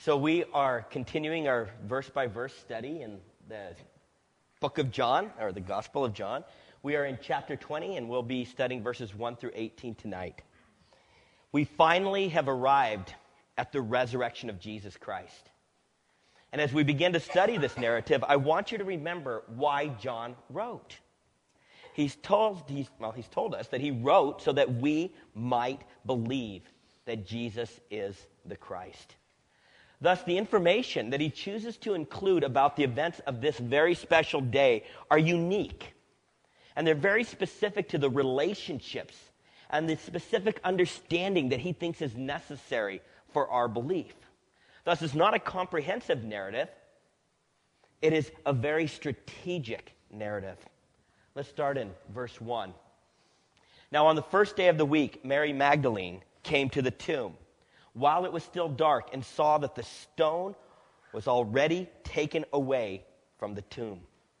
So we are continuing our verse-by-verse study in the book of John, or the Gospel of John. We are in chapter 20, and we'll be studying verses 1 through 18 tonight. We finally have arrived at the resurrection of Jesus Christ. And as we begin to study this narrative, I want you to remember why John wrote. He's told us that he wrote so that we might believe that Jesus is the Christ. Thus, the information that he chooses to include about the events of this very special day are unique. And they're very specific to the relationships and the specific understanding that he thinks is necessary for our belief. Thus, it's not a comprehensive narrative. It is a very strategic narrative. Let's start in verse 1. Now, on the first day of the week, Mary Magdalene came to the tomb while it was still dark and saw that the stone was already taken away from the tomb.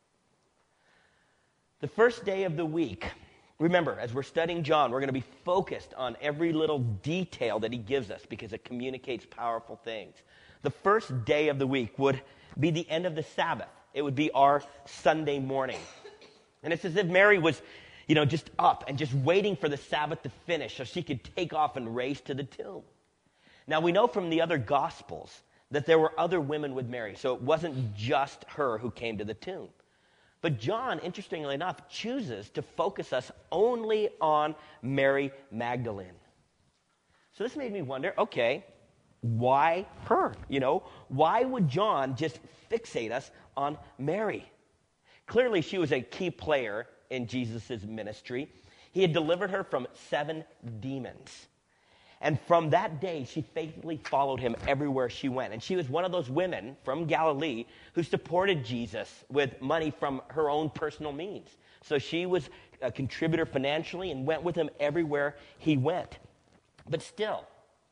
The first day of the week, remember, as we're studying John, we're going to be focused on every little detail that he gives us because it communicates powerful things. The first day of the week would be the end of the Sabbath. It would be our Sunday morning. And it's as if Mary was, just up and just waiting for the Sabbath to finish so she could take off and race to the tomb. Now, we know from the other Gospels that there were other women with Mary, so it wasn't just her who came to the tomb. But John, interestingly enough, chooses to focus us only on Mary Magdalene. So this made me wonder, okay, why her? Why would John just fixate us on Mary? Clearly, she was a key player in Jesus' ministry. He had delivered her from 7 demons. And from that day, she faithfully followed him everywhere she went. And she was one of those women from Galilee who supported Jesus with money from her own personal means. So she was a contributor financially and went with him everywhere he went. But still,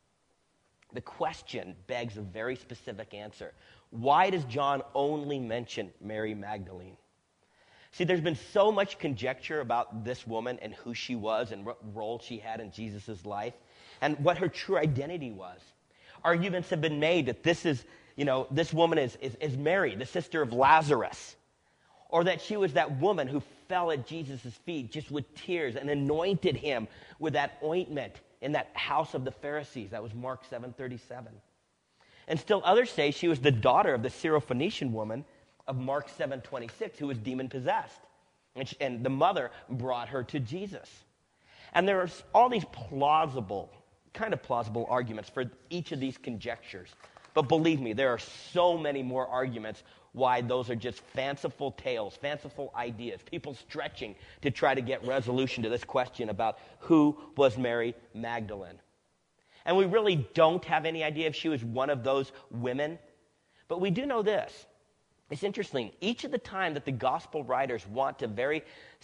the question begs a very specific answer. Why does John only mention Mary Magdalene? See, there's been so much conjecture about this woman and who she was and what role she had in Jesus' life and what her true identity was. Arguments have been made that this woman is Mary, the sister of Lazarus, or that she was that woman who fell at Jesus' feet just with tears and anointed him with that ointment in that house of the Pharisees. That was Mark 7:37. And still others say she was the daughter of the Syrophoenician woman of Mark 7:26, who was demon-possessed. And the mother brought her to Jesus. And there are all these plausible arguments for each of these conjectures. But believe me, there are so many more arguments why those are just fanciful tales, fanciful ideas, people stretching to try to get resolution to this question about who was Mary Magdalene. And we really don't have any idea if she was one of those women. But we do know this. It's interesting. Each of the time that the gospel writers want to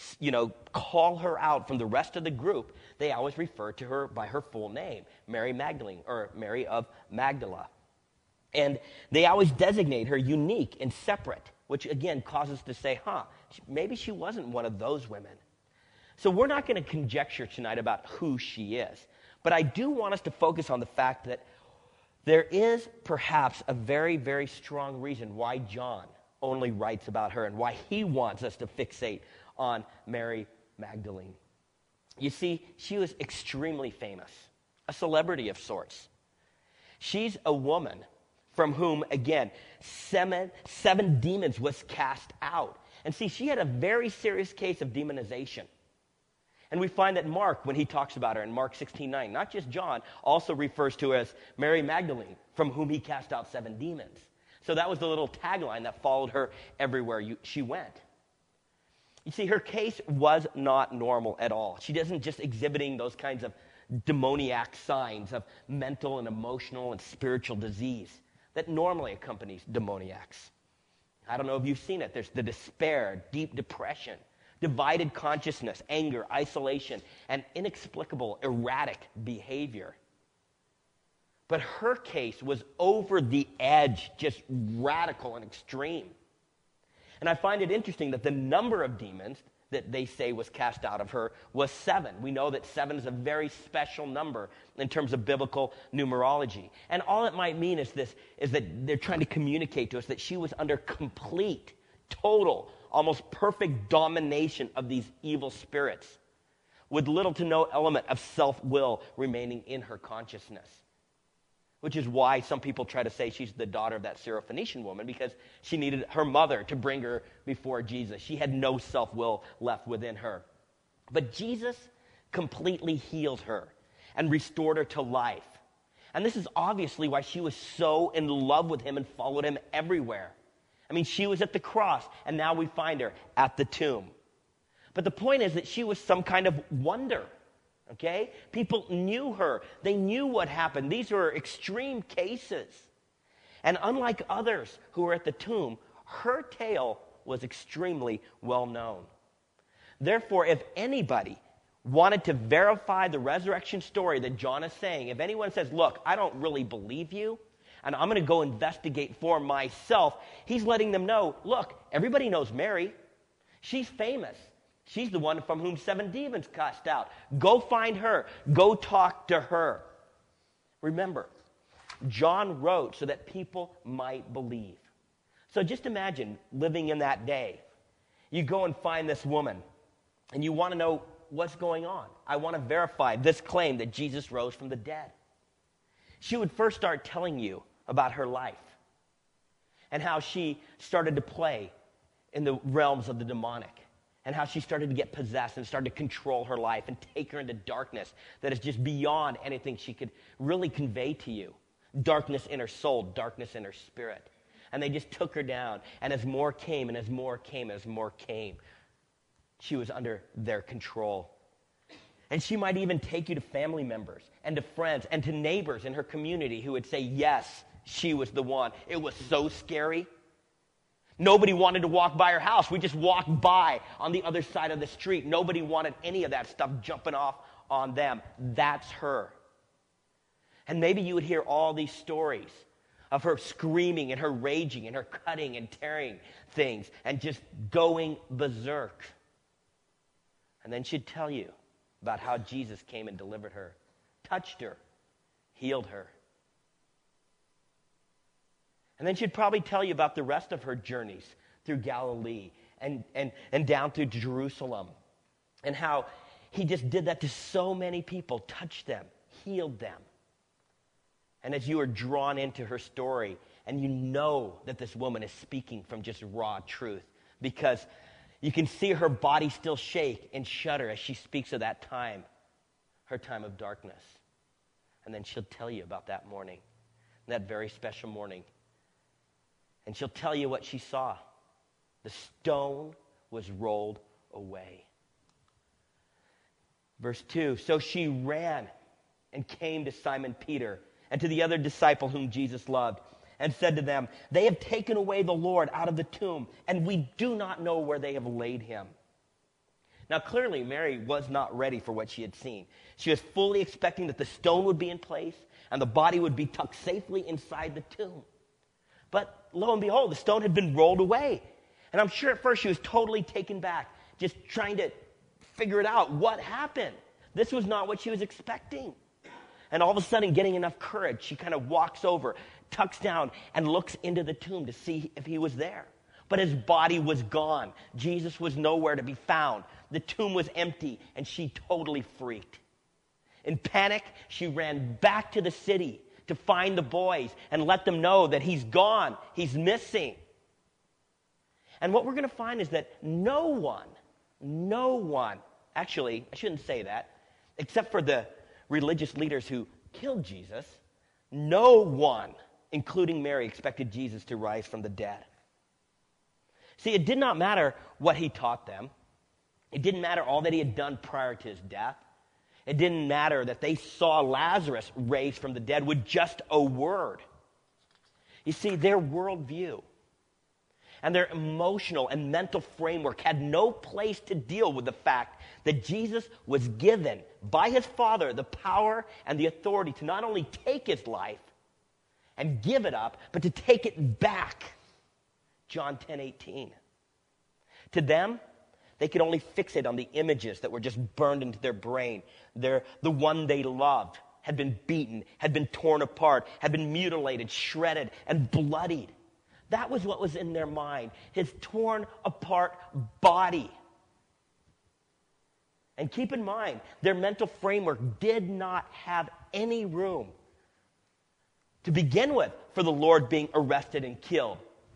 call her out from the rest of the group, they always refer to her by her full name, Mary Magdalene, or Mary of Magdala. And they always designate her unique and separate, which again causes us to say, maybe she wasn't one of those women. So we're not going to conjecture tonight about who she is. But I do want us to focus on the fact that there is perhaps a very, very strong reason why John only writes about her and why he wants us to fixate on Mary Magdalene. You see, she was extremely famous, a celebrity of sorts. She's a woman from whom, again, seven demons was cast out. And see, she had a very serious case of demonization. And we find that Mark, when he talks about her in Mark 16:9, not just John, also refers to her as Mary Magdalene, from whom he cast out 7 demons. So that was the little tagline that followed her everywhere she went. You see, her case was not normal at all. She doesn't just exhibiting those kinds of demoniac signs of mental and emotional and spiritual disease that normally accompanies demoniacs. I don't know if you've seen it. There's the despair, deep depression, divided consciousness, anger, isolation, and inexplicable, erratic behavior. But her case was over the edge, just radical and extreme. And I find it interesting that the number of demons that they say was cast out of her was 7. We know that 7 is a very special number in terms of biblical numerology. And all it might mean is that they're trying to communicate to us that she was under complete, total, almost perfect domination of these evil spirits, with little to no element of self-will remaining in her consciousness. Which is why some people try to say she's the daughter of that Syrophoenician woman, because she needed her mother to bring her before Jesus. She had no self-will left within her. But Jesus completely healed her and restored her to life. And this is obviously why she was so in love with him and followed him everywhere. I mean, she was at the cross, and now we find her at the tomb. But the point is that she was some kind of wonder. Okay? People knew her. They knew what happened. These were extreme cases. And unlike others who were at the tomb, her tale was extremely well known. Therefore, if anybody wanted to verify the resurrection story that John is saying, if anyone says, look, I don't really believe you, and I'm going to go investigate for myself, he's letting them know, look, everybody knows Mary. She's famous. She's the one from whom 7 demons cast out. Go find her. Go talk to her. Remember, John wrote so that people might believe. So just imagine living in that day. You go and find this woman, and you want to know what's going on. I want to verify this claim that Jesus rose from the dead. She would first start telling you about her life and how she started to play in the realms of the demonic. And how she started to get possessed and started to control her life and take her into darkness that is just beyond anything she could really convey to you. Darkness in her soul, darkness in her spirit. And they just took her down. And as more came, and as more came, as more came, she was under their control. And she might even take you to family members and to friends and to neighbors in her community who would say, yes, she was the one. It was so scary. Nobody wanted to walk by her house. We just walked by on the other side of the street. Nobody wanted any of that stuff jumping off on them. That's her. And maybe you would hear all these stories of her screaming and her raging and her cutting and tearing things and just going berserk. And then she'd tell you about how Jesus came and delivered her, touched her, healed her. And then she'd probably tell you about the rest of her journeys through Galilee and down through Jerusalem and how he just did that to so many people, touched them, healed them. And as you are drawn into her story and you know that this woman is speaking from just raw truth because you can see her body still shake and shudder as she speaks of that time, her time of darkness. And then she'll tell you about that morning, that very special morning. And she'll tell you what she saw. The stone was rolled away. Verse 2, so she ran and came to Simon Peter and to the other disciple whom Jesus loved and said to them, they have taken away the Lord out of the tomb, and we do not know where they have laid him. Now clearly Mary was not ready for what she had seen. She was fully expecting that the stone would be in place and the body would be tucked safely inside the tomb. But lo and behold, the stone had been rolled away. And I'm sure at first she was totally taken back, just trying to figure it out. What happened? This was not what she was expecting. And all of a sudden, getting enough courage, she kind of walks over, tucks down, and looks into the tomb to see if he was there. But his body was gone. Jesus was nowhere to be found. The tomb was empty, and she totally freaked. In panic, she ran back to the city to find the boys and let them know that he's gone, he's missing. And what we're going to find is that no one, actually, I shouldn't say that, except for the religious leaders who killed Jesus, no one, including Mary, expected Jesus to rise from the dead. See, it did not matter what he taught them. It didn't matter all that he had done prior to his death. It didn't matter that they saw Lazarus raised from the dead with just a word. You see, their worldview and their emotional and mental framework had no place to deal with the fact that Jesus was given by his Father the power and the authority to not only take his life and give it up, but to take it back. John 10:18. To them, They could only fixate on the images that were just burned into their brain. The one they loved had been beaten, had been torn apart, had been mutilated, shredded, and bloodied. That was what was in their mind, his torn apart body. And keep in mind, their mental framework did not have any room to begin with for the Lord being arrested and killed.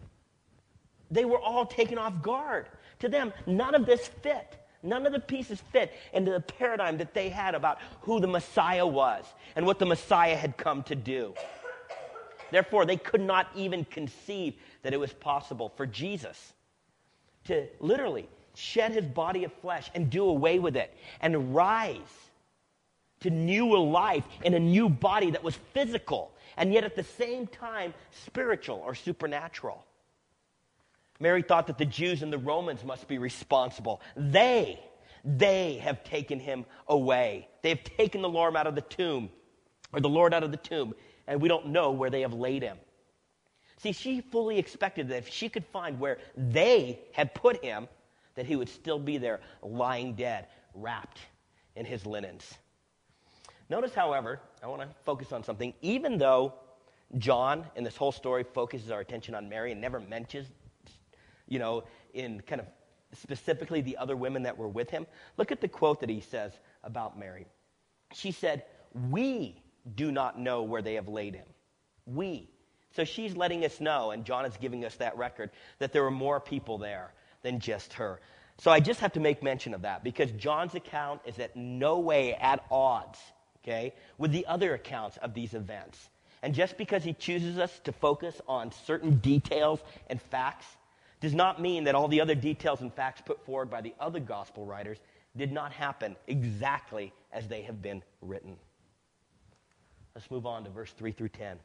They were all taken off guard. To them, none of this fit. None of the pieces fit into the paradigm that they had about who the Messiah was and what the Messiah had come to do. Therefore, they could not even conceive that it was possible for Jesus to literally shed his body of flesh and do away with it and rise to new life in a new body that was physical and yet at the same time spiritual or supernatural. Mary thought that the Jews and the Romans must be responsible. They have taken him away. They have taken the Lord out of the tomb, and we don't know where they have laid him. See, she fully expected that if she could find where they had put him, that he would still be there, lying dead, wrapped in his linens. Notice, however, I want to focus on something. Even though John, in this whole story, focuses our attention on Mary and never mentions, in kind of specifically the other women that were with him, look at the quote that he says about Mary. She said, "We do not know where they have laid him." We. So she's letting us know, and John is giving us that record, that there were more people there than just her. So I just have to make mention of that, because John's account is at no way at odds, with the other accounts of these events. And just because he chooses us to focus on certain details and facts does not mean that all the other details and facts put forward by the other gospel writers did not happen exactly as they have been written. Let's move on to verse 3 through 10.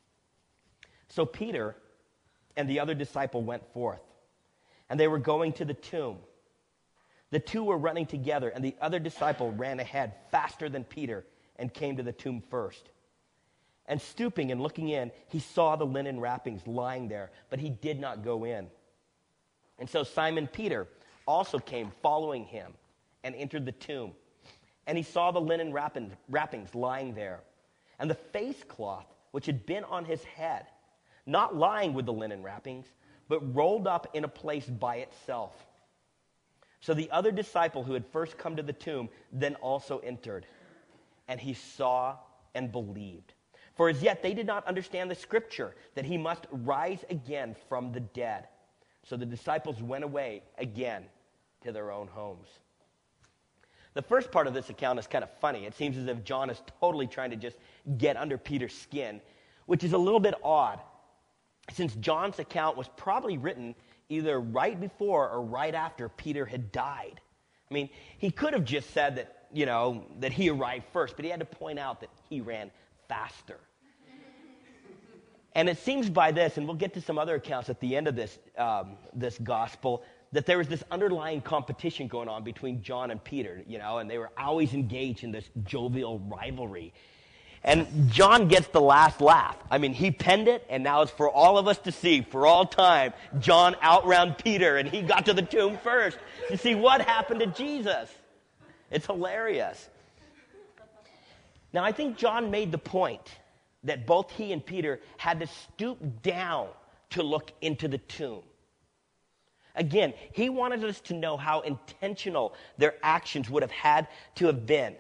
So Peter and the other disciple went forth, and they were going to the tomb. The two were running together, and the other disciple ran ahead faster than Peter and came to the tomb first. And stooping and looking in, he saw the linen wrappings lying there, but he did not go in. And so Simon Peter also came following him and entered the tomb. And he saw the linen wrappings lying there, and the face cloth which had been on his head, not lying with the linen wrappings, but rolled up in a place by itself. So the other disciple who had first come to the tomb then also entered, and he saw and believed. For as yet they did not understand the scripture, that he must rise again from the dead. So the disciples went away again to their own homes. The first part of this account is kind of funny. It seems as if John is totally trying to just get under Peter's skin, which is a little bit odd, since John's account was probably written either right before or right after Peter had died. I mean, he could have just said that, that he arrived first, but he had to point out that he ran faster. And it seems by this, and we'll get to some other accounts at the end of this gospel, that there was this underlying competition going on between John and Peter, and they were always engaged in this jovial rivalry. And John gets the last laugh. I mean, he penned it, and now it's for all of us to see, for all time. John outran Peter, and he got to the tomb first to see what happened to Jesus. It's hilarious. Now, I think John made the point that both he and Peter had to stoop down to look into the tomb. Again, he wanted us to know how intentional their actions would have had to have been.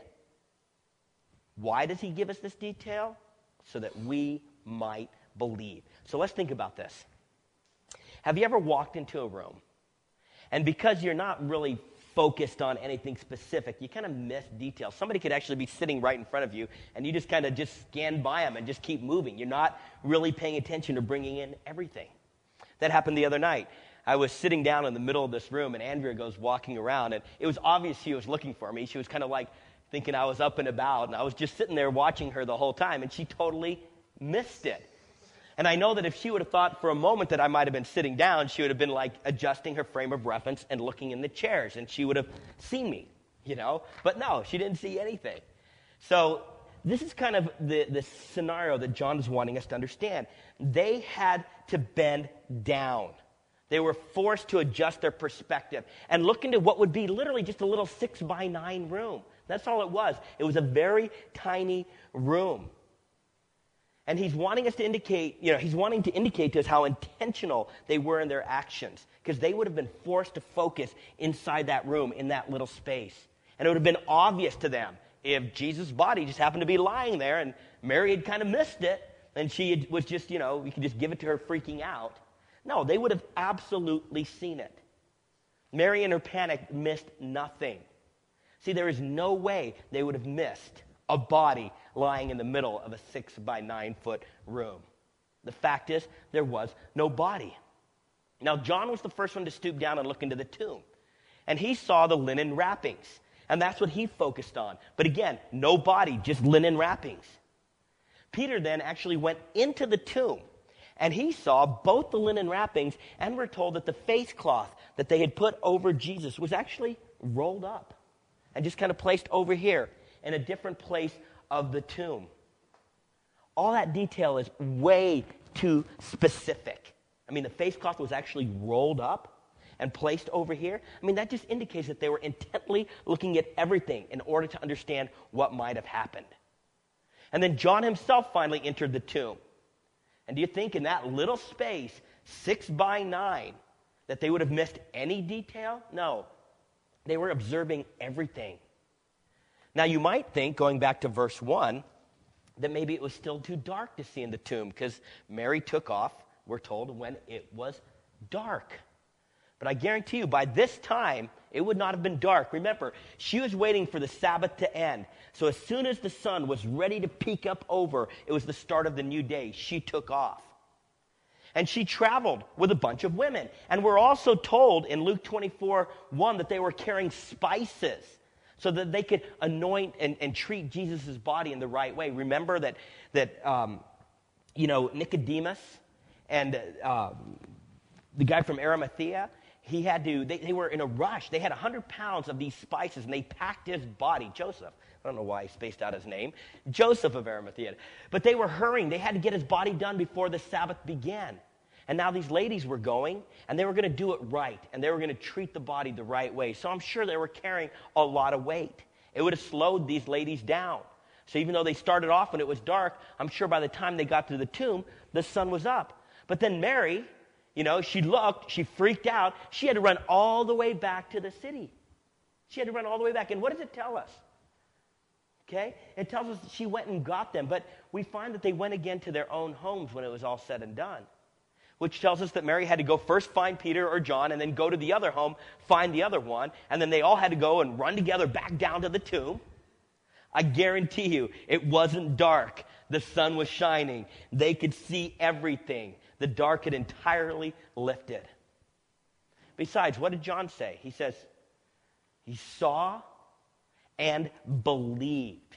Why does he give us this detail? So that we might believe. So let's think about this. Have you ever walked into a room, and because you're not really focused on anything specific, you kind of miss details? Somebody could actually be sitting right in front of you, and you just kind of just scan by them and just keep moving. You're not really paying attention to bringing in everything. That happened the other night. I was sitting down in the middle of this room, and Andrea goes walking around, and it was obvious she was looking for me. She was kind of like thinking I was up and about, and I was just sitting there watching her the whole time, and she totally missed it. And I know that if she would have thought for a moment that I might have been sitting down, she would have been like adjusting her frame of reference and looking in the chairs, and she would have seen me, But no, she didn't see anything. So this is kind of the scenario that John is wanting us to understand. They had to bend down. They were forced to adjust their perspective and look into what would be literally just a little 6x9 room. That's all it was. It was a very tiny room. And he's wanting us to indicate, he's wanting to indicate to us how intentional they were in their actions, because they would have been forced to focus inside that room, in that little space. And it would have been obvious to them if Jesus' body just happened to be lying there and Mary had kind of missed it, and she was just, you could just give it to her freaking out. No, they would have absolutely seen it. Mary in her panic missed nothing. See, there is no way they would have missed a body lying in the middle of a 6x9 foot room. The fact is, there was no body. Now, John was the first one to stoop down and look into the tomb. And he saw the linen wrappings. And that's what he focused on. But again, no body, just linen wrappings. Peter then actually went into the tomb. And he saw both the linen wrappings, and we're told that the face cloth that they had put over Jesus was actually rolled up and just kind of placed over here in a different place of the tomb. All that detail is way too specific. I mean, the face cloth was actually rolled up and placed over here. I mean, that just indicates that they were intently looking at everything in order to understand what might have happened. And then John himself finally entered the tomb. And do you think in that little space, 6x9, that they would have missed any detail? No. They were observing everything. Now, you might think, going back to verse 1, that maybe it was still too dark to see in the tomb, because Mary took off, we're told, when it was dark. But I guarantee you, by this time, it would not have been dark. Remember, she was waiting for the Sabbath to end. So as soon as the sun was ready to peek up over, it was the start of the new day, she took off. And she traveled with a bunch of women. And we're also told in Luke 24:1 that they were carrying spices so that they could anoint and treat Jesus' body in the right way. Remember that Nicodemus and the guy from Arimathea, they were in a rush. They had 100 pounds of these spices, and they packed his body. Joseph, I don't know why I spaced out his name. Joseph of Arimathea. But they were hurrying. They had to get his body done before the Sabbath began. And now these ladies were going, and they were going to do it right, and they were going to treat the body the right way. So I'm sure they were carrying a lot of weight. It would have slowed these ladies down. So even though they started off when it was dark, I'm sure by the time they got to the tomb, the sun was up. But then Mary, she looked, she freaked out. She had to run all the way back to the city. She had to run all the way back. And what does it tell us? Okay? It tells us that she went and got them. But we find that they went again to their own homes when it was all said and done. Which tells us that Mary had to go first find Peter or John, and then go to the other home, find the other one. And then they all had to go and run together back down to the tomb. I guarantee you, it wasn't dark. The sun was shining. They could see everything. The dark had entirely lifted. Besides, what did John say? He says, he saw and believed.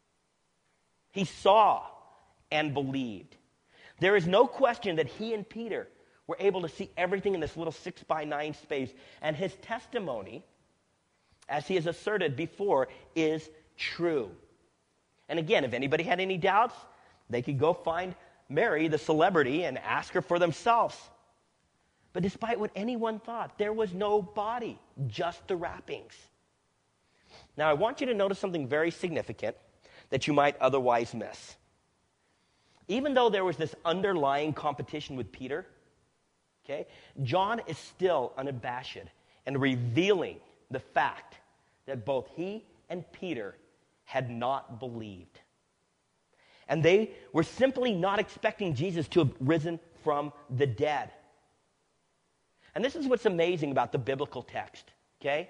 He saw and believed. There is no question that he and Peter were able to see everything in this little 6x9 space. And his testimony, as he has asserted before, is true. And again, if anybody had any doubts, they could go find Mary, the celebrity, and ask her for themselves. But despite what anyone thought, there was no body, just the wrappings. Now, I want you to notice something very significant that you might otherwise miss. Even though there was this underlying competition with Peter, okay, John is still unabashed and revealing the fact that both he and Peter had not believed. And they were simply not expecting Jesus to have risen from the dead. And this is what's amazing about the biblical text, okay?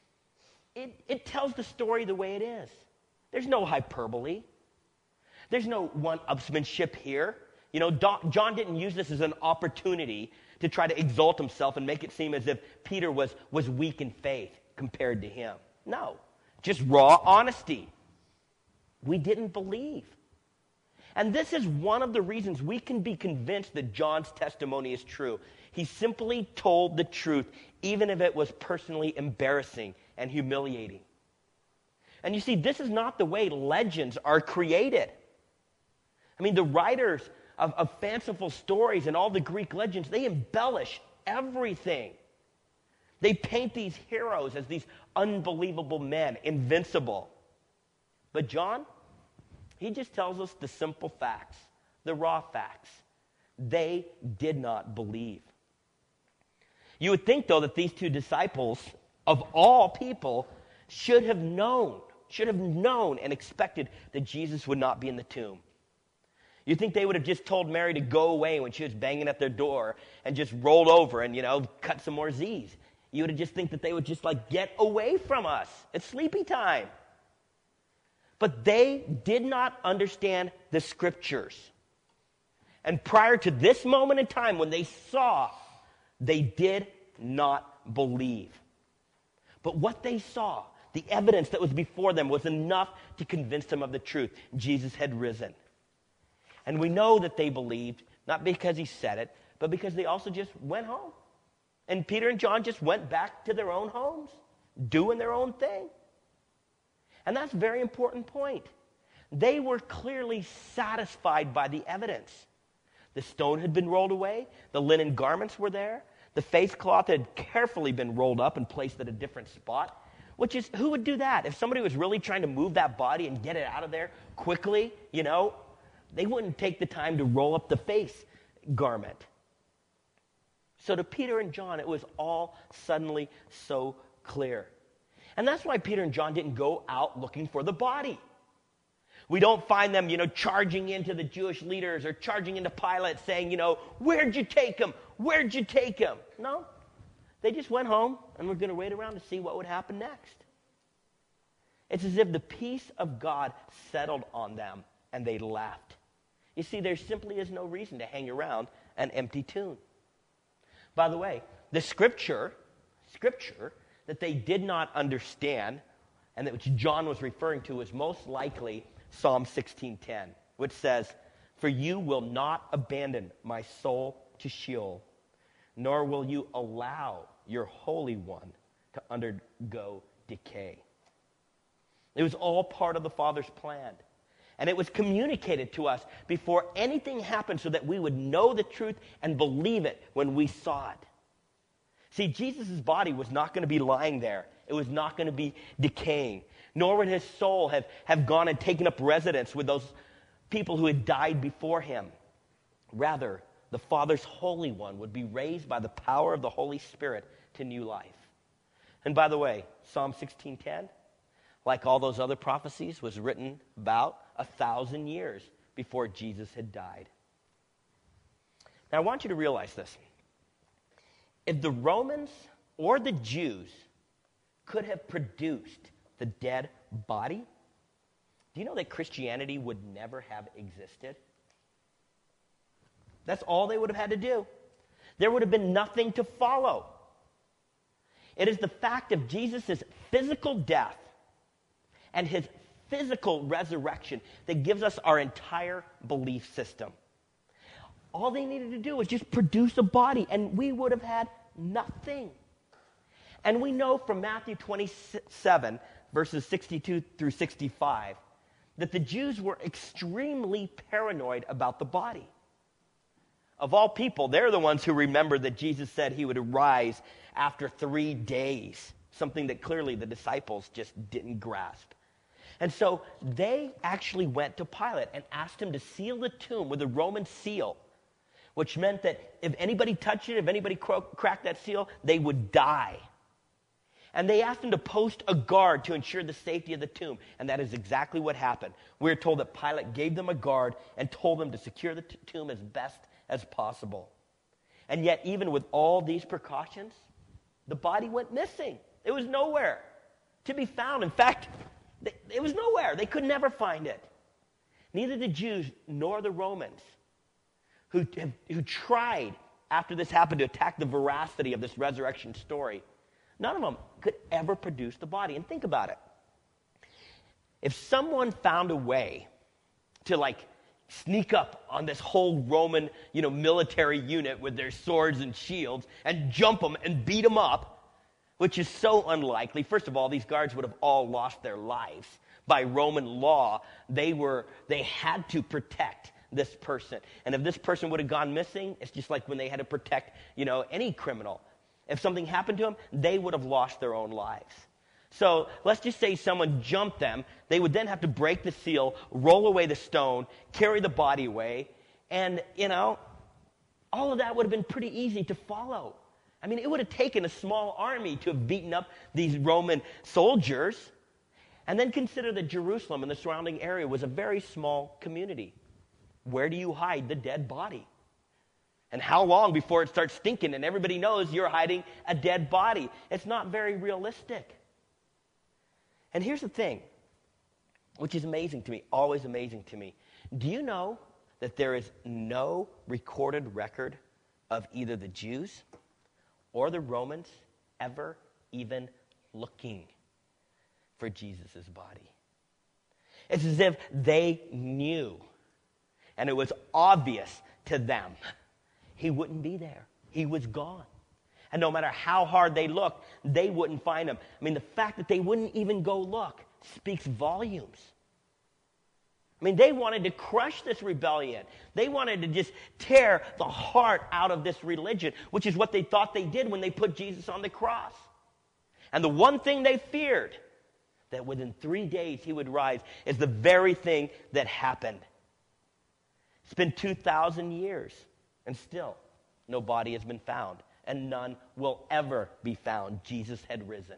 It tells the story the way it is. There's no hyperbole. There's no one-upsmanship here. John didn't use this as an opportunity to try to exalt himself and make it seem as if Peter was weak in faith compared to him. No, just raw honesty. We didn't believe. And this is one of the reasons we can be convinced that John's testimony is true. He simply told the truth, even if it was personally embarrassing and humiliating. And you see, this is not the way legends are created. I mean, the writers of fanciful stories and all the Greek legends, they embellish everything. They paint these heroes as these unbelievable men, invincible. But John, he just tells us the simple facts, the raw facts. They did not believe. You would think, though, that these two disciples, of all people, should have known and expected that Jesus would not be in the tomb. You think they would have just told Mary to go away when she was banging at their door and just rolled over and, cut some more Z's. You would have just think that they would just get away from us. It's sleepy time. But they did not understand the scriptures. And prior to this moment in time when they saw, they did not believe. But what they saw, the evidence that was before them, was enough to convince them of the truth. Jesus had risen. And we know that they believed, not because he said it, but because they also just went home. And Peter and John just went back to their own homes, doing their own thing. And that's a very important point. They were clearly satisfied by the evidence. The stone had been rolled away. The linen garments were there. The face cloth had carefully been rolled up and placed at a different spot. Which is, who would do that? If somebody was really trying to move that body and get it out of there quickly, they wouldn't take the time to roll up the face garment. So to Peter and John, it was all suddenly so clear. And that's why Peter and John didn't go out looking for the body. We don't find them, charging into the Jewish leaders or charging into Pilate saying, where'd you take him? Where'd you take him? No. They just went home and were going to wait around to see what would happen next. It's as if the peace of God settled on them and they left. You see, there simply is no reason to hang around an empty tomb. By the way, the scripture that they did not understand and that which John was referring to was most likely Psalm 16:10, which says, "For you will not abandon my soul to Sheol, nor will you allow your Holy One to undergo decay." It was all part of the Father's plan. And it was communicated to us before anything happened so that we would know the truth and believe it when we saw it. See, Jesus' body was not going to be lying there. It was not going to be decaying. Nor would his soul have gone and taken up residence with those people who had died before him. Rather, the Father's Holy One would be raised by the power of the Holy Spirit to new life. And by the way, Psalm 16:10, like all those other prophecies, was written about 1,000 years before Jesus had died. Now, I want you to realize this. If the Romans or the Jews could have produced the dead body, do you know that Christianity would never have existed? That's all they would have had to do. There would have been nothing to follow. It is the fact of Jesus' physical death and his physical resurrection that gives us our entire belief system. All they needed to do was just produce a body, and we would have had nothing. And we know from Matthew 27, verses 62 through 65, that the Jews were extremely paranoid about the body. Of all people, they're the ones who remember that Jesus said he would arise after 3 days, something that clearly the disciples just didn't grasp. And so they actually went to Pilate and asked him to seal the tomb with a Roman seal, which meant that if anybody touched it, if anybody cracked that seal, they would die. And they asked him to post a guard to ensure the safety of the tomb, and that is exactly what happened. We're told that Pilate gave them a guard and told them to secure the tomb as best as possible. And yet, even with all these precautions, the body went missing. It was nowhere to be found. In fact, it was nowhere. They could never find it. Neither the Jews nor the Romans, who tried after this happened to attack the veracity of this resurrection story, none of them could ever produce the body. And think about it. If someone found a way to sneak up on this whole Roman, military unit with their swords and shields and jump them and beat them up, which is so unlikely. First of all, these guards would have all lost their lives. By Roman law, they had to protect this person. And if this person would have gone missing, it's just like when they had to protect, any criminal. If something happened to them, they would have lost their own lives. So let's just say someone jumped them. They would then have to break the seal, roll away the stone, carry the body away. And, all of that would have been pretty easy to follow. I mean, it would have taken a small army to have beaten up these Roman soldiers. And then consider that Jerusalem and the surrounding area was a very small community. Where do you hide the dead body? And how long before it starts stinking and everybody knows you're hiding a dead body? It's not very realistic. And here's the thing, which is amazing to me, always amazing to me. Do you know that there is no recorded record of either the Jews or the Romans ever even looking for Jesus' body? It's as if they knew, and it was obvious to them, he wouldn't be there. He was gone. And no matter how hard they looked, they wouldn't find him. I mean, the fact that they wouldn't even go look speaks volumes. I mean, they wanted to crush this rebellion. They wanted to just tear the heart out of this religion, which is what they thought they did when they put Jesus on the cross. And the one thing they feared, that within 3 days he would rise, is the very thing that happened. It's been 2,000 years, and still no body has been found, and none will ever be found. Jesus had risen.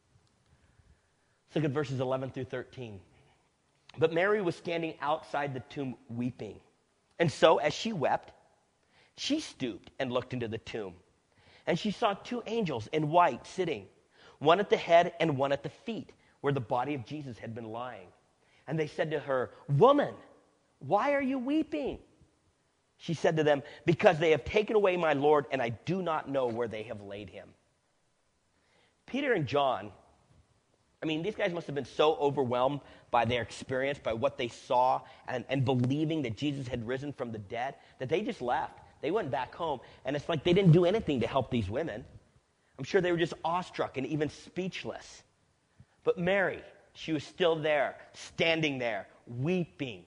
Let's look at verses 11 through 13. But Mary was standing outside the tomb weeping. And so as she wept, she stooped and looked into the tomb. And she saw 2 angels in white sitting, one at the head and one at the feet, where the body of Jesus had been lying. And they said to her, "Woman, why are you weeping?" She said to them, "Because they have taken away my Lord, and I do not know where they have laid him." Peter and John, these guys must have been so overwhelmed by their experience, by what they saw, and believing that Jesus had risen from the dead, that they just left. They went back home, and it's like they didn't do anything to help these women. I'm sure they were just awestruck and even speechless. But Mary, she was still there, standing there, weeping.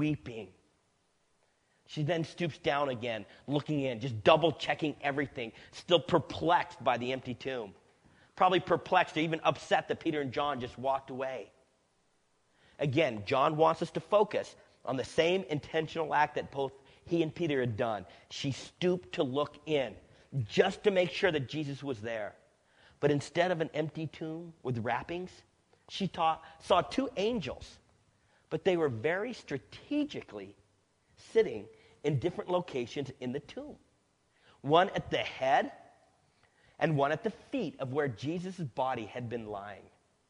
She then stoops down again, looking in, just double-checking everything, still perplexed by the empty tomb. Probably perplexed or even upset that Peter and John just walked away. Again, John wants us to focus on the same intentional act that both he and Peter had done. She stooped to look in, just to make sure that Jesus was there. But instead of an empty tomb with wrappings, she saw 2 angels. But they were very strategically sitting in different locations in the tomb. One at the head and one at the feet of where Jesus' body had been lying.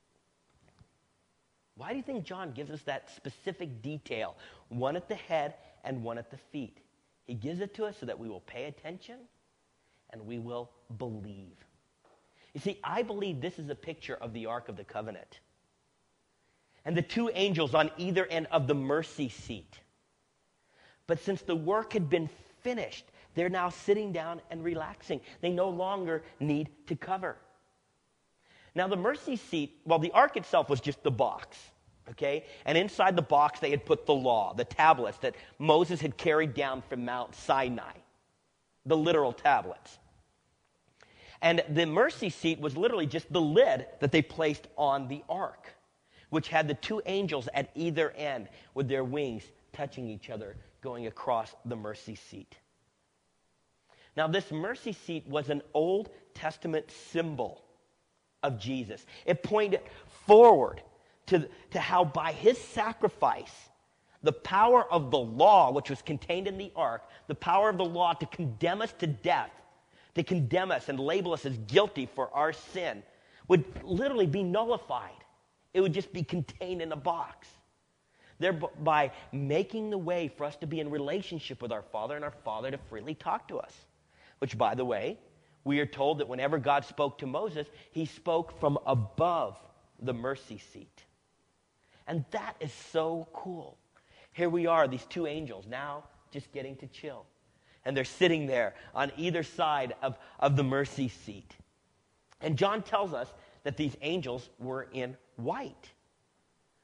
Why do you think John gives us that specific detail? One at the head and one at the feet. He gives it to us so that we will pay attention and we will believe. You see, I believe this is a picture of the Ark of the Covenant. And the 2 angels on either end of the mercy seat. But since the work had been finished, they're now sitting down and relaxing. They no longer need to cover. Now the mercy seat, the ark itself was just the box, okay? And inside the box they had put the law, the tablets that Moses had carried down from Mount Sinai, the literal tablets. And the mercy seat was literally just the lid that they placed on the ark, which had the 2 angels at either end with their wings touching each other, going across the mercy seat. Now, this mercy seat was an Old Testament symbol of Jesus. It pointed forward to how by his sacrifice, the power of the law, which was contained in the ark, the power of the law to condemn us to death, to condemn us and label us as guilty for our sin, would literally be nullified. It would just be contained in a box. Thereby making the way for us to be in relationship with our Father and our Father to freely talk to us. Which, by the way, we are told that whenever God spoke to Moses, he spoke from above the mercy seat. And that is so cool. Here we are, these 2 angels, now just getting to chill. And they're sitting there on either side of the mercy seat. And John tells us that these angels were in white.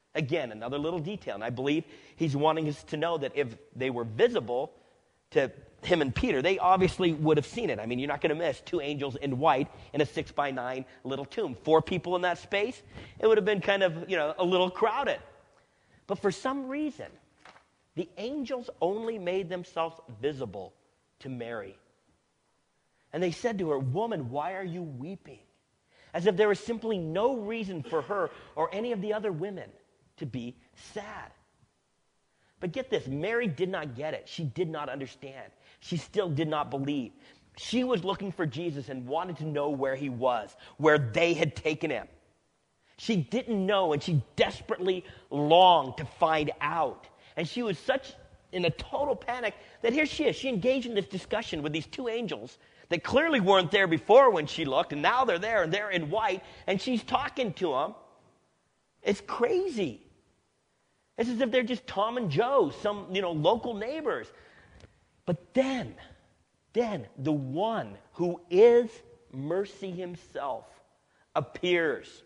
Again, another little detail, and I believe he's wanting us to know that if they were visible to him and Peter, they obviously would have seen it. I mean, you're not going to miss two angels in white in a 6x9 little tomb. 4 people in that space, it would have been kind of, a little crowded. But for some reason, the angels only made themselves visible to Mary. And they said to her, "Woman, why are you weeping?" As if there was simply no reason for her or any of the other women to be sad. But get this, Mary did not get it. She did not understand. She still did not believe. She was looking for Jesus and wanted to know where he was, where they had taken him. She didn't know, and she desperately longed to find out. And she was in a total panic that here she is. She engaged in this discussion with these two angels that clearly weren't there before when she looked, and now they're there, and they're in white, and she's talking to them. It's crazy. It's as if they're just Tom and Joe, some, local neighbors. But then the one who is mercy himself appears.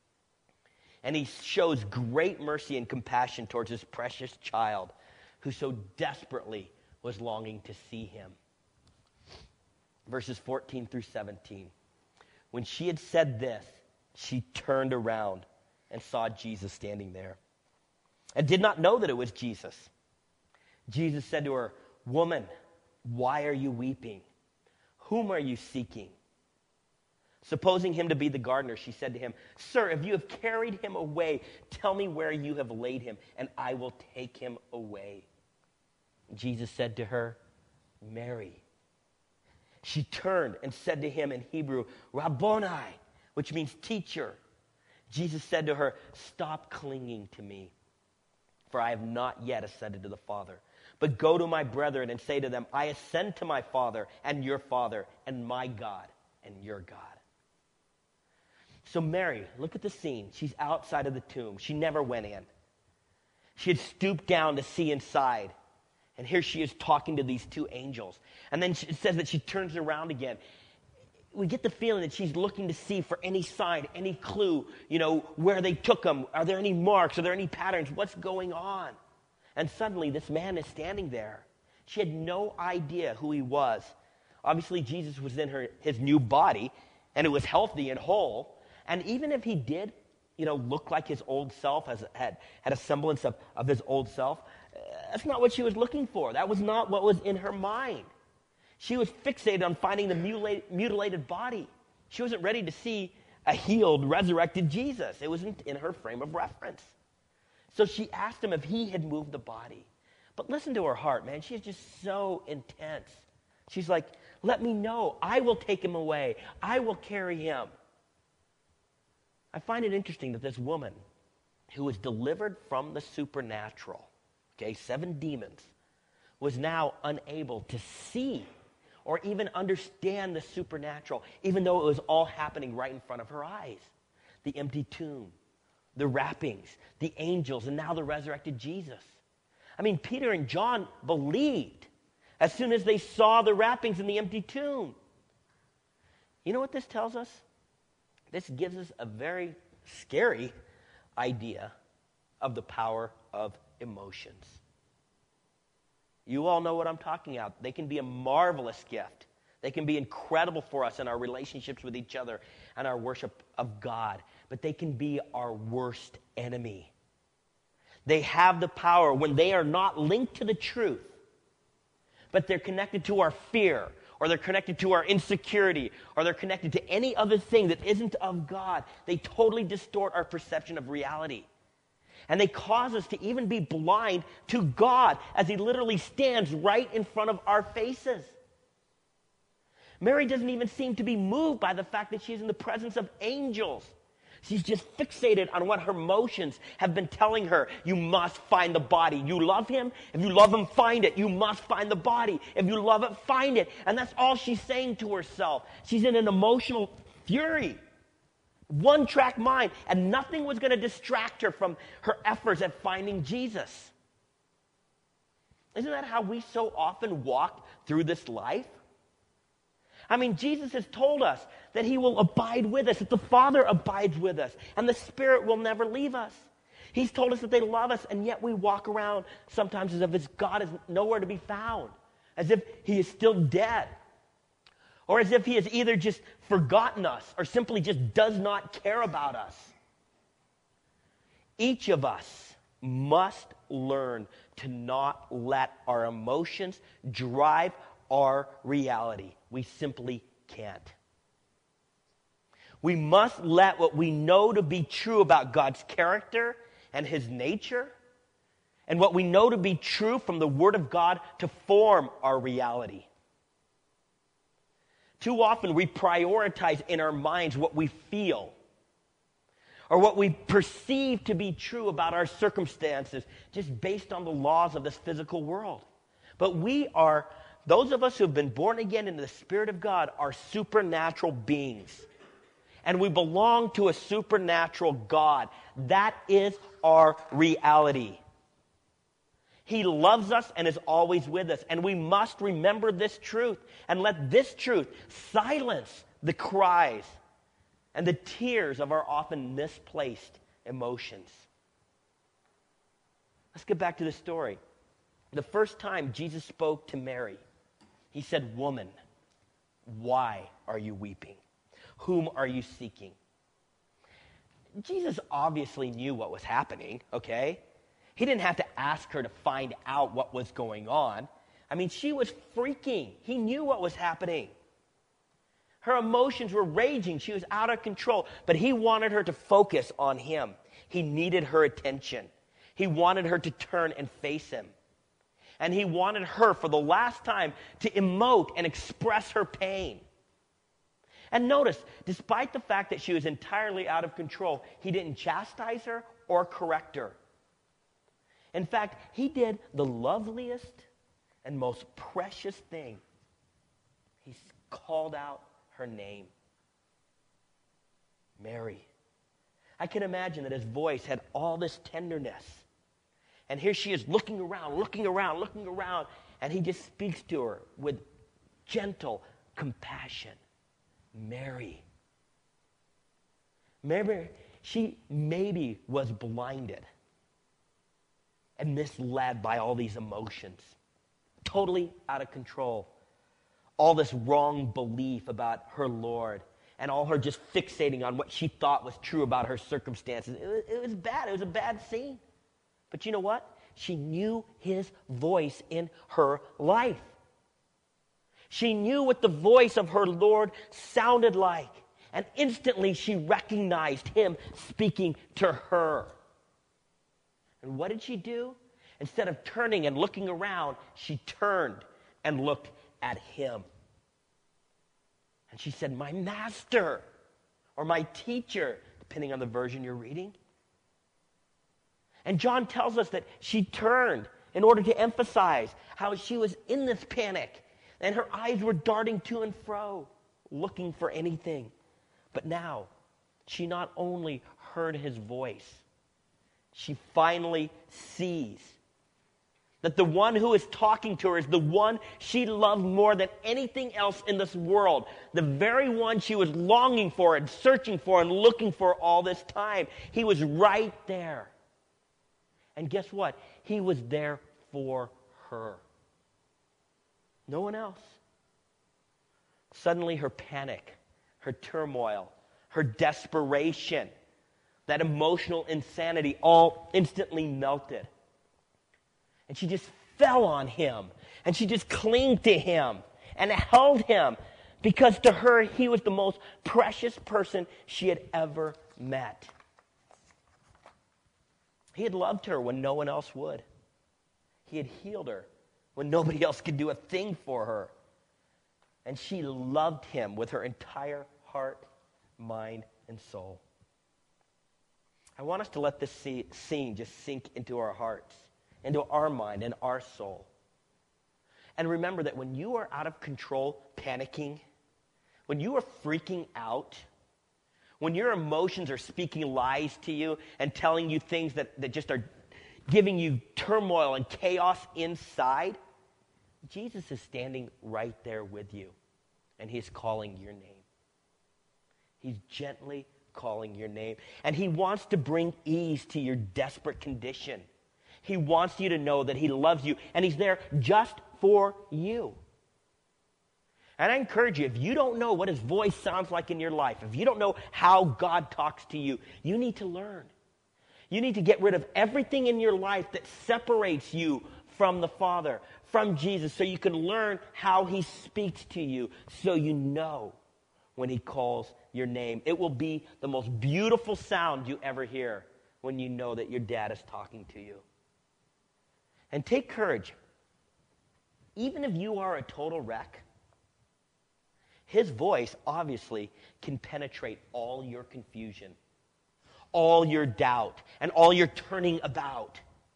And he shows great mercy and compassion towards his precious child who so desperately was longing to see him. Verses 14 through 17. When she had said this, she turned around and saw Jesus standing there, and did not know that it was Jesus. Jesus said to her, "Woman, why are you weeping? Whom are you seeking?" Supposing him to be the gardener, she said to him, "Sir, if you have carried him away, tell me where you have laid him, and I will take him away." Jesus said to her, "Mary." She turned and said to him in Hebrew, "Rabboni," which means teacher. Jesus said to her, "Stop clinging to me, for I have not yet ascended to the Father. But go to my brethren and say to them, I ascend to my Father and your Father, and my God and your God." So Mary, look at the scene. She's outside of the tomb. She never went in. She had stooped down to see inside. And here she is talking to these two angels. And then it says that she turns around again. We get the feeling that she's looking to see for any sign, any clue, where they took them. Are there any marks? Are there any patterns? What's going on? And suddenly this man is standing there. She had no idea who he was. Obviously, Jesus was in his new body, and it was healthy and whole. And even if he did, look like his old self, had a semblance of his old self, that's not what she was looking for. That was not what was in her mind. She was fixated on finding the mutilated body. She wasn't ready to see a healed, resurrected Jesus. It wasn't in her frame of reference. So she asked him if he had moved the body. But listen to her heart, man. She is just so intense. She's like, "Let me know. I will take him away. I will carry him." I find it interesting that this woman who was delivered from the supernatural, 7 demons, was now unable to see or even understand the supernatural, even though it was all happening right in front of her eyes. The empty tomb, the wrappings, the angels, and now the resurrected Jesus. I mean, Peter and John believed as soon as they saw the wrappings in the empty tomb. You know what this tells us? This gives us a very scary idea of the power of emotions. You all know what I'm talking about. They can be a marvelous gift. They can be incredible for us in our relationships with each other and our worship of God. But they can be our worst enemy. They have the power when they are not linked to the truth, but they're connected to our fear, or they're connected to our insecurity, or they're connected to any other thing that isn't of God. They totally distort our perception of reality. And they cause us to even be blind to God as he literally stands right in front of our faces. Mary doesn't even seem to be moved by the fact that she's in the presence of angels. She's just fixated on what her emotions have been telling her. You must find the body. You love him? If you love him, find it. You must find the body. If you love it, find it. And that's all she's saying to herself. She's in an emotional fury. One-track mind, and nothing was going to distract her from her efforts at finding Jesus. Isn't that how we so often walk through this life? I mean, Jesus has told us that he will abide with us, that the Father abides with us, and the Spirit will never leave us. He's told us that they love us, and yet we walk around sometimes as if God is nowhere to be found, as if he is still dead, or as if he has either just forgotten us or simply just does not care about us. Each of us must learn to not let our emotions drive our reality. We simply can't. We must let what we know to be true about God's character and his nature, and what we know to be true from the Word of God, to form our reality. Too often we prioritize in our minds what we feel or what we perceive to be true about our circumstances just based on the laws of this physical world. But those of us who have been born again in the Spirit of God are supernatural beings. And we belong to a supernatural God. That is our reality. He loves us and is always with us. And we must remember this truth and let this truth silence the cries and the tears of our often misplaced emotions. Let's get back to the story. The first time Jesus spoke to Mary, he said, "Woman, why are you weeping? Whom are you seeking?" Jesus obviously knew what was happening, okay? He didn't have to ask her to find out what was going on. I mean, she was freaking. He knew what was happening. Her emotions were raging. She was out of control. But he wanted her to focus on him. He needed her attention. He wanted her to turn and face him. And he wanted her, for the last time, to emote and express her pain. And notice, despite the fact that she was entirely out of control, he didn't chastise her or correct her. In fact, he did the loveliest and most precious thing. He called out her name, Mary. I can imagine that his voice had all this tenderness. And here she is looking around, and he just speaks to her with gentle compassion. Mary. She maybe was blinded and misled by all these emotions, totally out of control. All this wrong belief about her Lord, and all her just fixating on what she thought was true about her circumstances. It was bad. It was a bad scene. But you know what? She knew his voice in her life. She knew what the voice of her Lord sounded like. And instantly she recognized him speaking to her. And what did she do? Instead of turning and looking around, she turned and looked at him. And she said, "My master," or "my teacher," depending on the version you're reading. And John tells us that she turned in order to emphasize how she was in this panic. And her eyes were darting to and fro, looking for anything. But now, she not only heard his voice, she finally sees that the one who is talking to her is the one she loved more than anything else in this world. The very one she was longing for and searching for and looking for all this time. He was right there. And guess what? He was there for her. No one else. Suddenly her panic, her turmoil, her desperation, that emotional insanity all instantly melted. And she just fell on him. And she just clinged to him and held him, because to her he was the most precious person she had ever met. He had loved her when no one else would. He had healed her when nobody else could do a thing for her. And she loved him with her entire heart, mind, and soul. I want us to let this scene just sink into our hearts, into our mind and our soul. And remember that when you are out of control, panicking, when you are freaking out, when your emotions are speaking lies to you and telling you things that just are giving you turmoil and chaos inside, Jesus is standing right there with you, and he's calling your name. He's gently calling your name. And he wants to bring ease to your desperate condition. He wants you to know that he loves you, and he's there just for you. And I encourage you, if you don't know what his voice sounds like in your life, if you don't know how God talks to you, you need to learn. You need to get rid of everything in your life that separates you from the Father, from Jesus, so you can learn how he speaks to you, so you know when he calls your name. It will be the most beautiful sound you ever hear when you know that your dad is talking to you. And take courage. Even if you are a total wreck, his voice obviously can penetrate all your confusion, all your doubt, and all your turning about.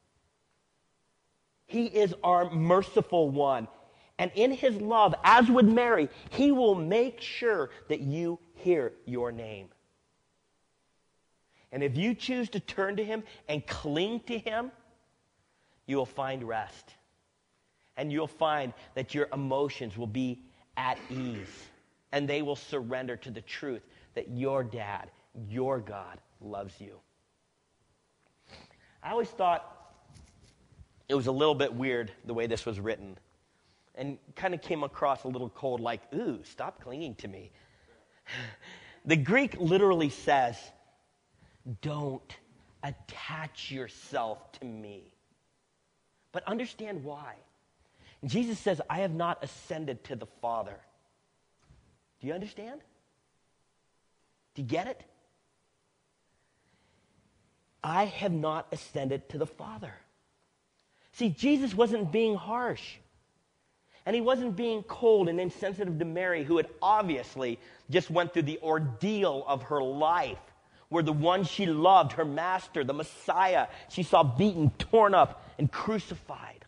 He is our merciful one. And in his love, as with Mary, he will make sure that you hear your name. And if you choose to turn to him and cling to him, you will find rest. And you'll find that your emotions will be at ease. And they will surrender to the truth that your dad, your God, loves you. I always thought it was a little bit weird the way this was written. And kind of came across a little cold, like, ooh, stop clinging to me. The Greek literally says, don't attach yourself to me. But understand why. Jesus says, I have not ascended to the Father. Do you understand? Do you get it? I have not ascended to the Father. See, Jesus wasn't being harsh. And he wasn't being cold and insensitive to Mary, who had obviously just went through the ordeal of her life, where the one she loved, her master, the Messiah, she saw beaten, torn up, and crucified.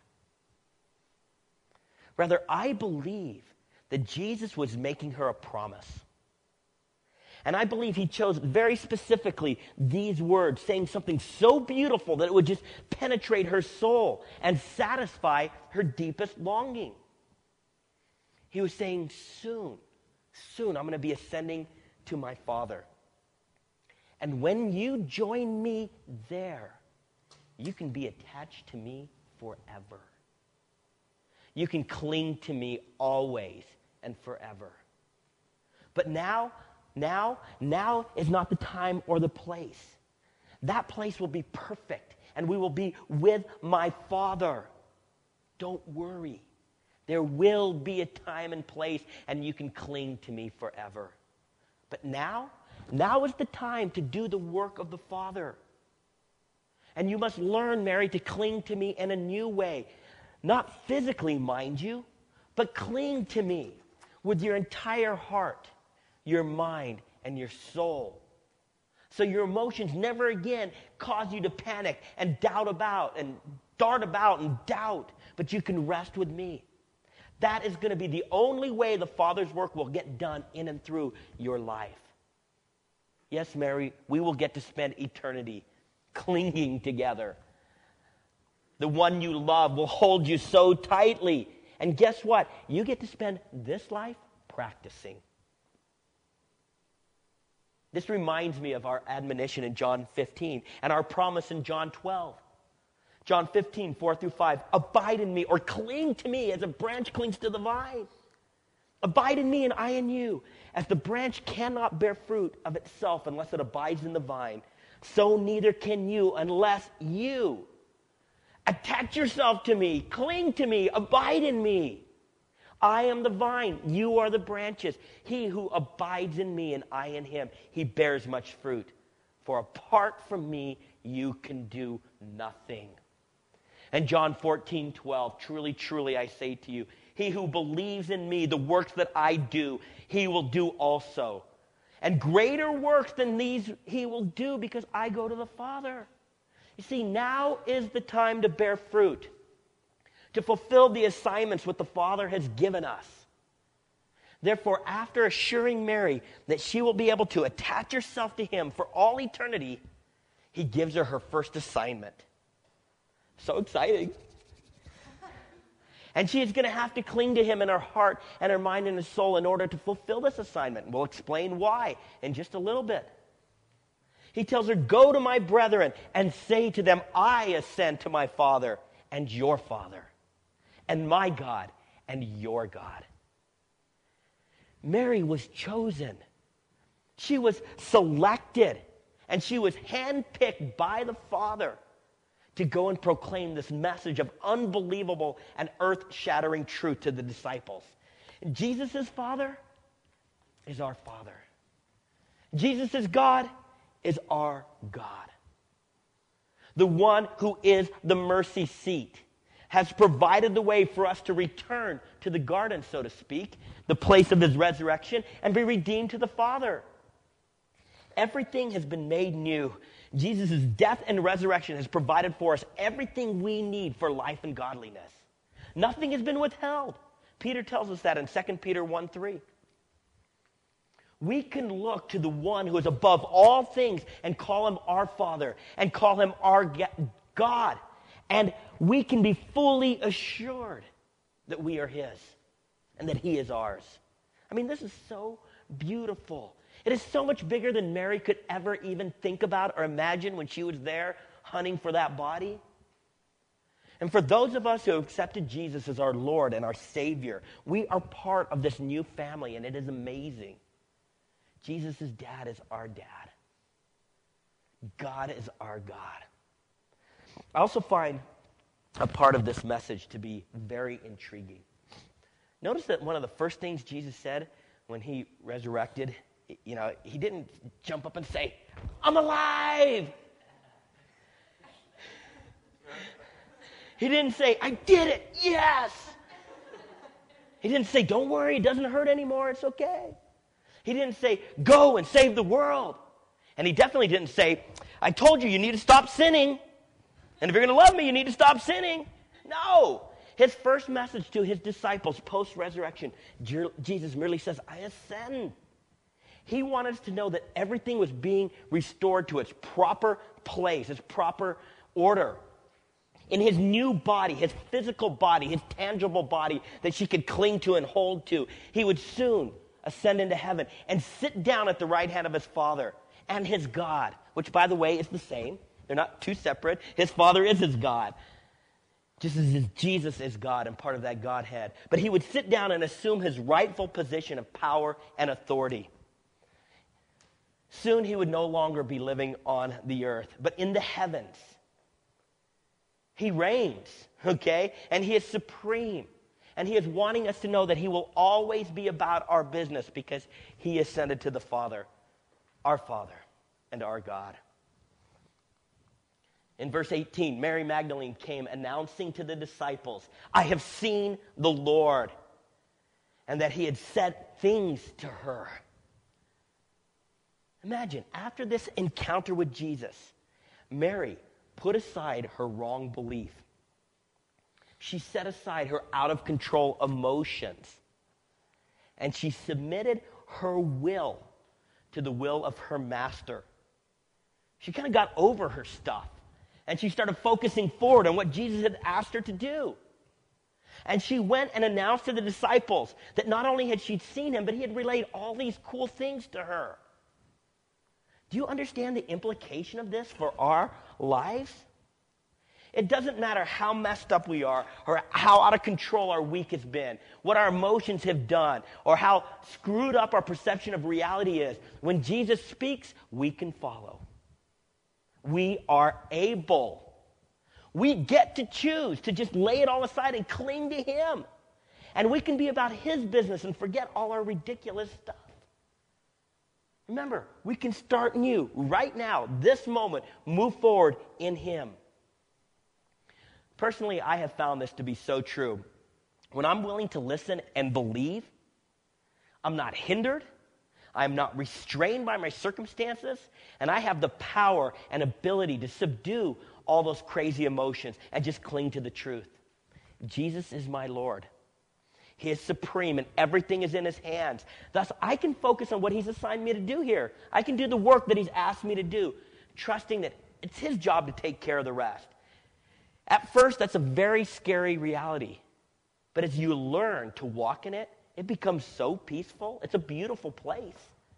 Rather, I believe that Jesus was making her a promise. And I believe he chose very specifically these words, saying something so beautiful that it would just penetrate her soul and satisfy her deepest longing. He was saying, soon I'm going to be ascending to my Father. And when you join me there, you can be attached to me forever. You can cling to me always and forever. But now is not the time or the place. That place will be perfect, and we will be with my Father. Don't worry. There will be a time and place, and you can cling to me forever. But now is the time to do the work of the Father. And you must learn, Mary, to cling to me in a new way. Not physically, mind you, but cling to me with your entire heart, your mind, and your soul. So your emotions never again cause you to panic and doubt about and dart about and doubt, but you can rest with me. That is going to be the only way the Father's work will get done in and through your life. Yes, Mary, we will get to spend eternity clinging together. The one you love will hold you so tightly. And guess what? You get to spend this life practicing. This reminds me of our admonition in John 15 and our promise in John 12. John 15, 4 through 5. Abide in me, or cling to me as a branch clings to the vine. Abide in me and I in you. As the branch cannot bear fruit of itself unless it abides in the vine, so neither can you unless you attach yourself to me, cling to me, abide in me. I am the vine, you are the branches. He who abides in me and I in him, he bears much fruit. For apart from me, you can do nothing. And John 14, 12, truly, truly, I say to you, he who believes in me, the works that I do, he will do also. And greater works than these he will do, because I go to the Father. You see, now is the time to bear fruit, to fulfill the assignments what the Father has given us. Therefore, after assuring Mary that she will be able to attach herself to him for all eternity, he gives her her first assignment. So exciting. And she is going to have to cling to him in her heart and her mind and her soul in order to fulfill this assignment. We'll explain why in just a little bit. He tells her, go to my brethren and say to them, I ascend to my Father and your Father, and my God and your God. Mary was chosen. She was selected, and she was handpicked by the Father to go and proclaim this message of unbelievable and earth-shattering truth to the disciples. Jesus' Father is our Father. Jesus' God is our God. The one who is the mercy seat has provided the way for us to return to the garden, so to speak, the place of his resurrection, and be redeemed to the Father. Everything has been made new. Jesus' death and resurrection has provided for us everything we need for life and godliness. Nothing has been withheld. Peter tells us that in 2 Peter 1:3. We can look to the one who is above all things and call him our Father and call him our God. And we can be fully assured that we are his and that he is ours. I mean, this is so beautiful. It is so much bigger than Mary could ever even think about or imagine when she was there hunting for that body. And for those of us who have accepted Jesus as our Lord and our Savior, we are part of this new family, and it is amazing. Jesus' dad is our dad. God is our God. I also find a part of this message to be very intriguing. Notice that one of the first things Jesus said when he resurrected, he didn't jump up and say, I'm alive. He didn't say, I did it, yes. He didn't say, don't worry, it doesn't hurt anymore, it's okay. He didn't say, go and save the world. And he definitely didn't say, I told you, you need to stop sinning. And if you're going to love me, you need to stop sinning. No. His first message to his disciples post-resurrection, Jesus merely says, I ascend. He wanted us to know that everything was being restored to its proper place, its proper order. In his new body, his physical body, his tangible body that she could cling to and hold to, he would soon ascend into heaven and sit down at the right hand of his Father and his God, which, by the way, is the same. They're not two separate. His Father is his God, just as Jesus is God and part of that Godhead. But he would sit down and assume his rightful position of power and authority. Soon he would no longer be living on the earth, but in the heavens. He reigns, okay? And he is supreme. And he is wanting us to know that he will always be about our business because he ascended to the Father, our Father, and our God. In verse 18, Mary Magdalene came announcing to the disciples, I have seen the Lord, and that he had said things to her. Imagine, after this encounter with Jesus, Mary put aside her wrong belief. She set aside her out-of-control emotions, and she submitted her will to the will of her master. She kind of got over her stuff, and she started focusing forward on what Jesus had asked her to do. And she went and announced to the disciples that not only had she seen him, but he had relayed all these cool things to her. Do you understand the implication of this for our lives? It doesn't matter how messed up we are or how out of control our week has been, what our emotions have done, or how screwed up our perception of reality is. When Jesus speaks, we can follow. We are able. We get to choose to just lay it all aside and cling to him. And we can be about his business and forget all our ridiculous stuff. Remember, we can start new right now, this moment, move forward in him. Personally, I have found this to be so true. When I'm willing to listen and believe, I'm not hindered, I'm not restrained by my circumstances, and I have the power and ability to subdue all those crazy emotions and just cling to the truth. Jesus is my Lord. He is supreme, and everything is in his hands. Thus, I can focus on what he's assigned me to do here. I can do the work that he's asked me to do, trusting that it's his job to take care of the rest. At first, that's a very scary reality. But as you learn to walk in it, it becomes so peaceful. It's a beautiful place.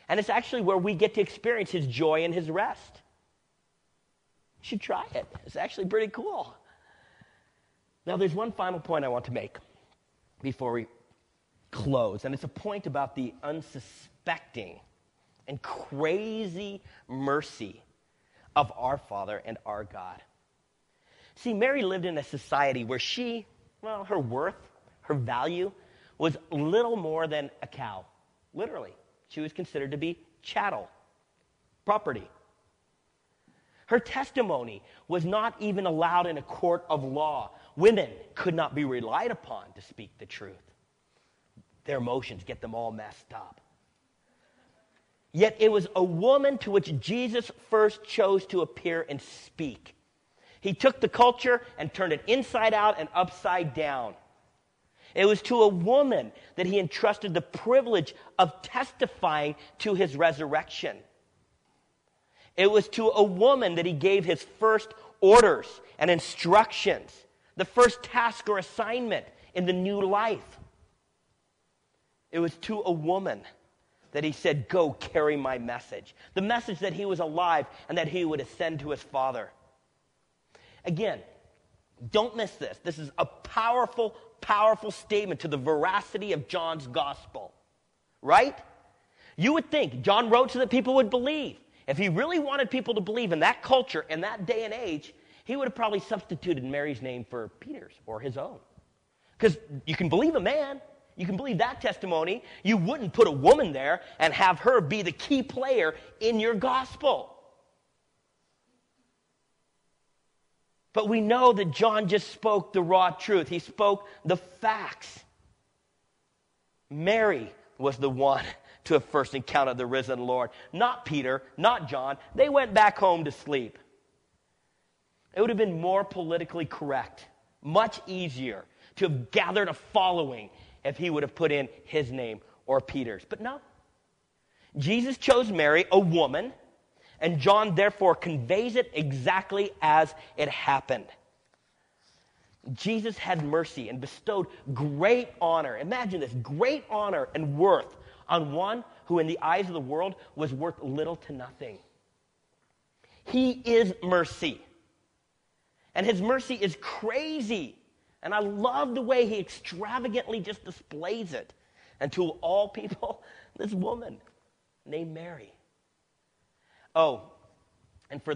And it's actually where we get to experience his joy and his rest. You should try it. It's actually pretty cool. Now, there's one final point I want to make before we close, and it's a point about the unsuspecting and crazy mercy of our Father and our God. See, Mary lived in a society where her worth, her value, was little more than a cow. Literally. She was considered to be chattel, property. Her testimony was not even allowed in a court of law. Women could not be relied upon to speak the truth. Their emotions get them all messed up. Yet it was a woman to which Jesus first chose to appear and speak. He took the culture and turned it inside out and upside down. It was to a woman that he entrusted the privilege of testifying to his resurrection. It was to a woman that he gave his first orders and instructions, the first task or assignment in the new life. It was to a woman that he said, go carry my message. The message that he was alive and that he would ascend to his Father. Again, don't miss this. This is a powerful, powerful statement to the veracity of John's gospel. Right? You would think John wrote so that people would believe. If he really wanted people to believe in that culture, in that day and age, he would have probably substituted Mary's name for Peter's or his own. Because you can believe a man. You can believe that testimony. You wouldn't put a woman there and have her be the key player in your gospel. But we know that John just spoke the raw truth. He spoke the facts. Mary was the one to have first encountered the risen Lord. Not Peter, not John. They went back home to sleep. It would have been more politically correct, much easier to have gathered a following if he would have put in his name or Peter's. But no. Jesus chose Mary, a woman, and John therefore conveys it exactly as it happened. Jesus had mercy and bestowed great honor. Imagine this, great honor and worth on one who in the eyes of the world was worth little to nothing. He is mercy. And his mercy is crazy. And I love the way he extravagantly just displays it. And to all people, this woman named Mary. Oh,